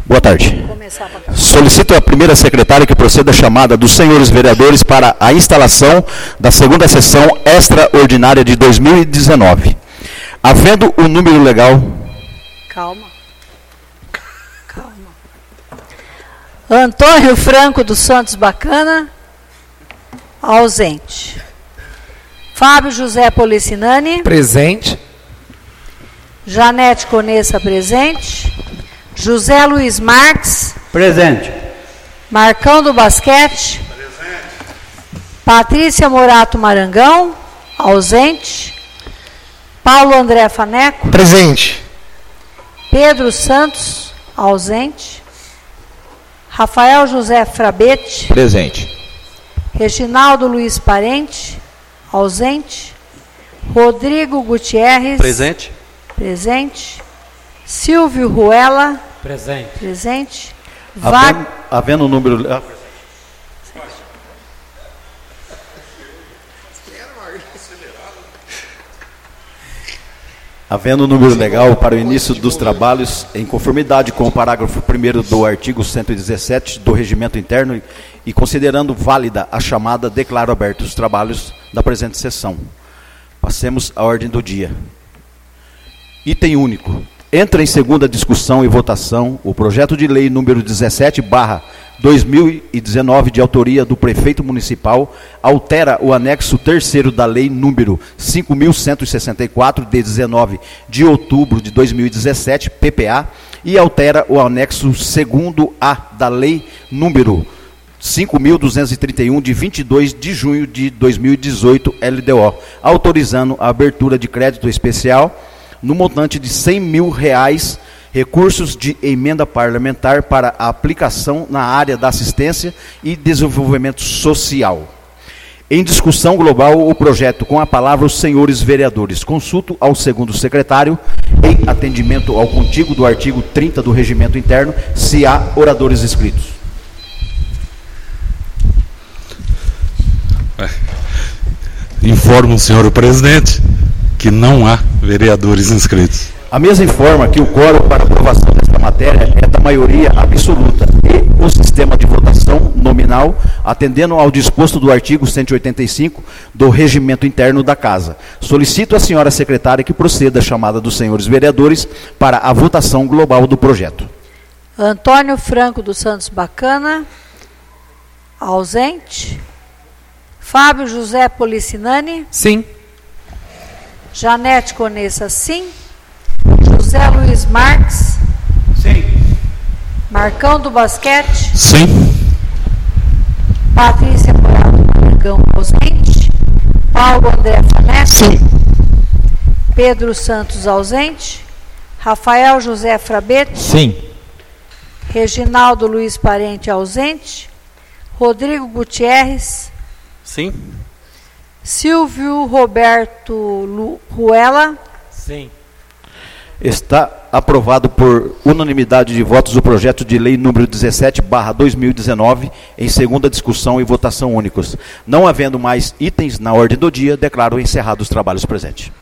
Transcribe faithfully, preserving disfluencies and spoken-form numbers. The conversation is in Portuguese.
Boa tarde. Solicito a primeira secretária que proceda a chamada dos senhores vereadores para a instalação da segunda sessão extraordinária de dois mil e dezenove. Havendo o número legal... Calma. Calma. Antônio Franco dos Santos Bacana, ausente. Fábio José Policinani. Presente. Janete Conessa, presente. José Luiz Marques. Presente. Marcão do Basquete. Presente. Patrícia Morato Marangão, ausente. Paulo André Faneco. Presente. Pedro Santos, ausente. Rafael José Frabete. Presente. Reginaldo Luiz Parente, ausente. Rodrigo Gutierrez. Presente. Presente. Silvio Ruela. Presente. Presente. Havendo, havendo o número... Ah. Havendo o número legal para o início dos trabalhos, em conformidade com o parágrafo primeiro do artigo cento e dezessete do Regimento Interno e considerando válida a chamada, declaro abertos os trabalhos da presente sessão. Passemos à ordem do dia. Item único. Entra em segunda discussão e votação o projeto de lei número dezessete barra dois mil e dezenove, de autoria do prefeito municipal, altera o anexo terceiro da lei número cinco mil cento e sessenta e quatro, de dezenove de outubro de dois mil e dezessete, P P A, e altera o anexo segundo A da lei número cinco mil duzentos e trinta e um, de vinte e dois de junho de dois mil e dezoito, L D O, autorizando a abertura de crédito especial no montante de cem mil reais, recursos de emenda parlamentar para a aplicação na área da assistência e desenvolvimento social. Em discussão global, o projeto, com a palavra os senhores vereadores. Consulto ao segundo secretário, em atendimento ao contigo do artigo trinta do Regimento Interno, se há oradores inscritos. Informo o senhor presidente que não há vereadores inscritos. A mesa informa que o quórum para aprovação desta matéria é da maioria absoluta e o sistema de votação nominal, atendendo ao disposto do artigo cento e oitenta e cinco do Regimento Interno da Casa. Solicito à senhora secretária que proceda a chamada dos senhores vereadores para a votação global do projeto. Antônio Franco dos Santos Bacana, ausente. Fábio José Policinani. Sim. Janete Conessa, sim. José Luiz Marques. Sim. Marcão do Basquete. Sim. Patrícia Morato Marangão, ausente. Paulo André Faneco. Sim. Pedro Santos, ausente. Rafael José Frabete. Sim. Reginaldo Luiz Parente, ausente. Rodrigo Gutierrez. Sim. Silvio Roberto Lu, Ruela. Sim. Está aprovado por unanimidade de votos o projeto de lei número dezessete barra dois mil e dezenove, em segunda discussão e votação únicos. Não havendo mais itens na ordem do dia, declaro encerrados os trabalhos presentes.